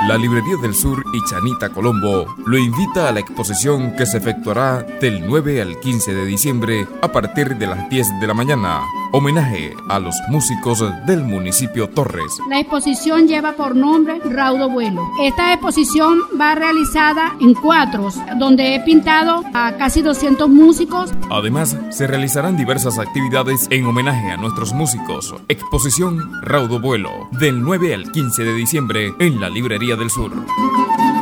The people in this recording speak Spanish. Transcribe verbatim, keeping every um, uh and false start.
La Librería del Sur y Chanita Colombo lo invita a la exposición que se efectuará del nueve al quince de diciembre a partir de las diez de la mañana. Homenaje a los músicos del municipio Torres. La exposición lleva por nombre Raudo Vuelo. Esta exposición va realizada en cuadros, donde he pintado a casi doscientos músicos. Además, se realizarán diversas actividades en homenaje a nuestros músicos. Exposición Raudo Vuelo, del nueve al quince de diciembre en la Librería del Sur.